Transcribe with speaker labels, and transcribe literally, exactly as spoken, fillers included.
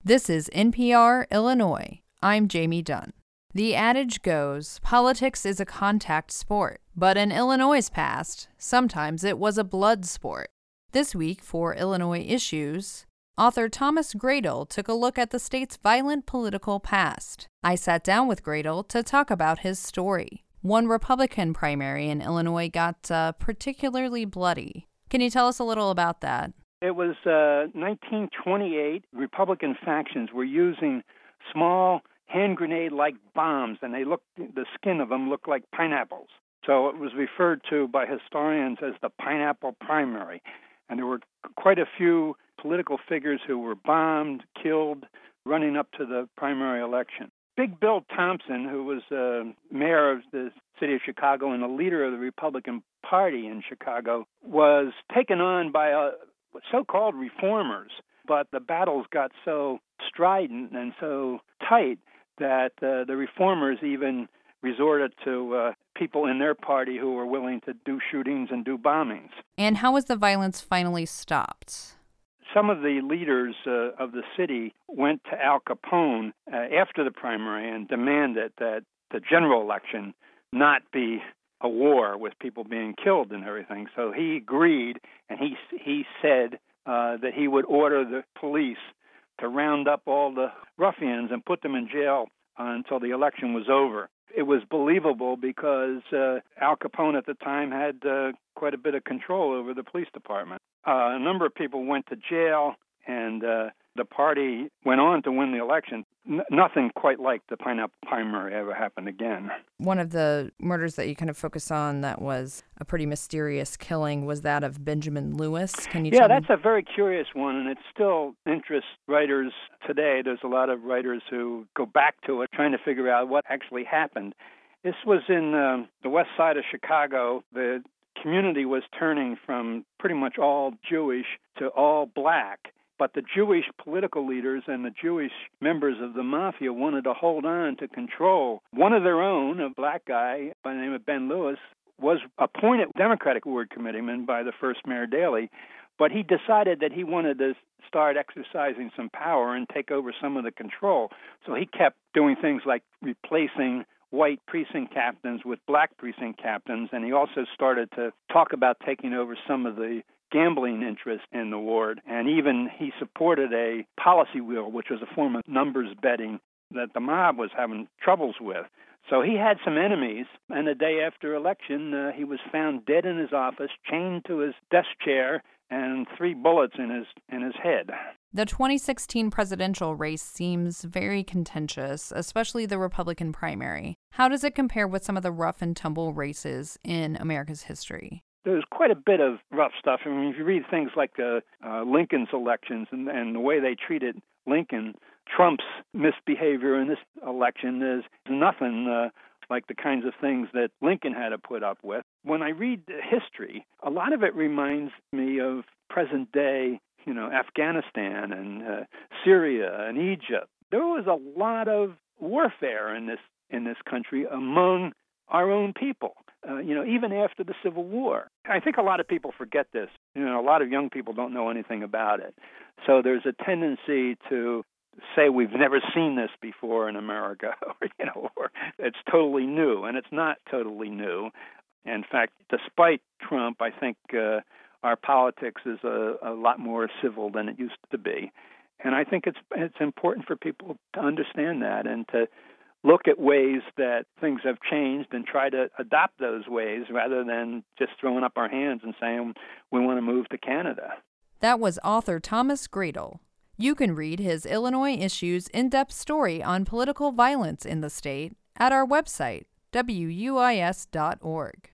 Speaker 1: This is N P R Illinois. I'm Jamie Dunn. The adage goes, politics is a contact sport, but in Illinois' past, sometimes it was a blood sport. This week for Illinois Issues, author Thomas Gradle took a look at the state's violent political past. I sat down with Gradle to talk about his story. One Republican primary in Illinois got uh, particularly bloody. Can you tell us a little about that?
Speaker 2: It was uh, nineteen twenty-eight. Republican factions were using small hand grenade-like bombs, and they looked, the skin of them looked like pineapples. So it was referred to by historians as the pineapple primary. And there were quite a few political figures who were bombed, killed, running up to the primary election. Big Bill Thompson, who was uh, mayor of the city of Chicago and the leader of the Republican Party in Chicago, was taken on by a so-called reformers, but the battles got so strident and so tight that uh, the reformers even resorted to uh, people in their party who were willing to do shootings and do bombings.
Speaker 1: And how was the violence finally stopped?
Speaker 2: Some of the leaders uh, of the city went to Al Capone uh, after the primary and demanded that the general election not be a war with people being killed and everything. So he agreed, and he he said uh, that he would order the police to round up all the ruffians and put them in jail uh, until the election was over. It was believable because uh, Al Capone at the time had uh, quite a bit of control over the police department. Uh, a number of people went to jail, and uh, the party went on to win the election. N- nothing quite like the pineapple primary ever happened again.
Speaker 1: One of the murders that you kind of focus on that was a pretty mysterious killing was that of Benjamin Lewis. Can you
Speaker 2: yeah,
Speaker 1: tell
Speaker 2: that's
Speaker 1: me?
Speaker 2: a very curious one, and it still interests writers today. There's a lot of writers who go back to it, trying to figure out what actually happened. This was in um, the west side of Chicago. The community was turning from pretty much all Jewish to all black. But the Jewish political leaders and the Jewish members of the mafia wanted to hold on to control. One of their own, a black guy by the name of Ben Lewis, was appointed Democratic ward committeeman by the first Mayor Daley, but he decided that he wanted to start exercising some power and take over some of the control. So he kept doing things like replacing white precinct captains with black precinct captains, and he also started to talk about taking over some of the gambling interest in the ward, and even he supported a policy wheel, which was a form of numbers betting that the mob was having troubles with. So he had some enemies, and the day after election, uh, he was found dead in his office, chained to his desk chair, and three bullets in his in his head.
Speaker 1: The twenty sixteen presidential race seems very contentious, especially the Republican primary. How does it compare with some of the rough and tumble races in America's history?
Speaker 2: There's quite a bit of rough stuff. I mean, if you read things like uh, uh, Lincoln's elections and, and the way they treated Lincoln, Trump's misbehavior in this election is nothing uh, like the kinds of things that Lincoln had to put up with. When I read history, a lot of it reminds me of present day, you know, Afghanistan and uh, Syria and Egypt. There was a lot of warfare in this in this country among our own people. Uh, you know, even after the Civil War. I think a lot of people forget this. You know, a lot of young people don't know anything about it. So there's a tendency to say we've never seen this before in America, or, you know, or it's totally new, and it's not totally new. In fact, despite Trump, I think uh, our politics is a, a lot more civil than it used to be. And I think it's it's important for people to understand that and to look at ways that things have changed and try to adopt those ways rather than just throwing up our hands and saying we want to move to Canada.
Speaker 1: That was author Thomas Gradle. You can read his Illinois Issues in-depth story on political violence in the state at our website, W U I S dot org.